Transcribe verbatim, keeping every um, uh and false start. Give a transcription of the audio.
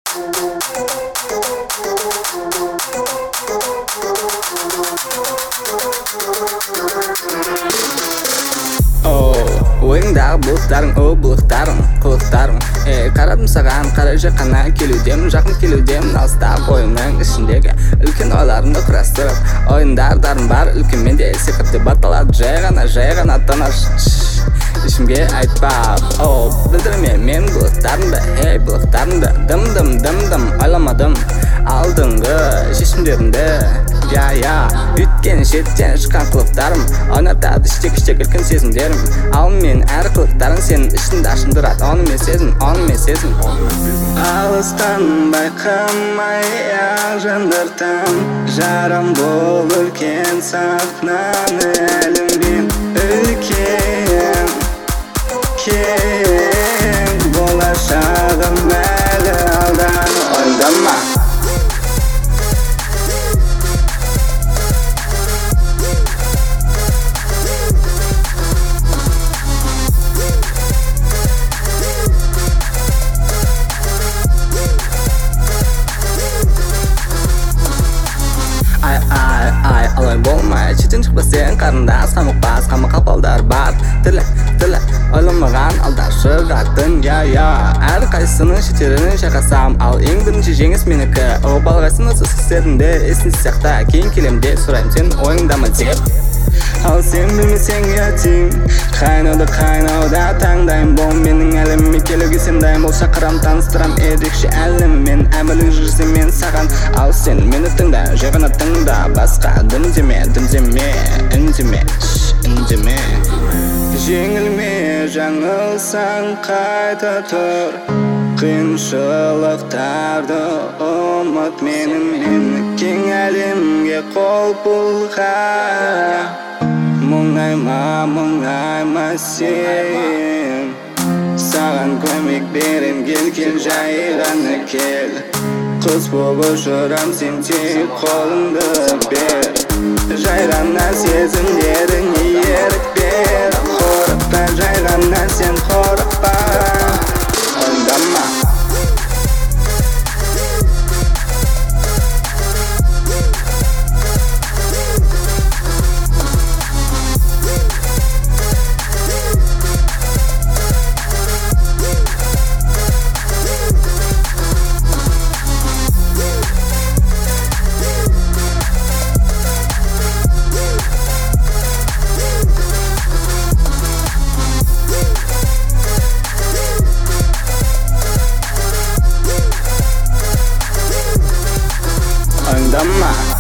Ойыңдағы бұлықтарың, о бұлықтарың, қылықтарың Эй, қарадым саған, қара жаққана келудем, жақын келудем, алыстап ойымның ішіндегі үлкен ойларымды құрастырып ойындардарым бар, үлкенмен де сиқырды баталады, жай ғана, жай ғана тыныш ішімге айтпақ, о, білдірме мен бұлықтарымды, ей, бұлықтарымды дым-дым, дым-дым, ойламадым алдыңғы шешімдерімді Я, я, үйткен шеттен шыққан қылықтарым ойнатады іштек-іштек үлкен сезімдерім Ал мен әр қылықтарың сенің ішінде ашындырады Оны мен сезім, оны мен сезім Алыстан байқамай ақ жандыртам Жарам бол үлкен сахнаны әлімбен үлкен кең болашағым әлі алдан ойдама Ай-ай-ай, алай болмай, шетен шықпа сен қарындас Қамықпас, қамы-қапалдар бар Тілі, тілі, ойламаған алда шығатын Я-я, әр қайсының шетерінің шайқасам Ал ең бірінші жеңіс менікі О, балғайсын осы істерінде есін сияқты Кейін келемде сұрайым сен ойыңдамы деп Ал сен білмесең ятим Қайнауда қайнауда таңдайым бол Менің әліме келуге сен дайым бол Шақырам таныстырам ерекше әлім Мен әмірлік жүрсем мен саған Ал сен мені тыңда, жай ғана тыңда Басқа дымдеме, дымдеме, үндеме, шш, үндеме Жеңілме, жаңылсаң қайта тұр Қиыншылықтарды ұмыт менің Мен кең әлемге қол бұлға Мұңайма, мұңайма сен Саған көмек берем кел, кел жай ғана кел Қыз болып жүрам сен тек қолыңды бер Жай ғана сезімдерің ерік бер Қорықпа, жай ғана сен қорықпа Ойдама Dama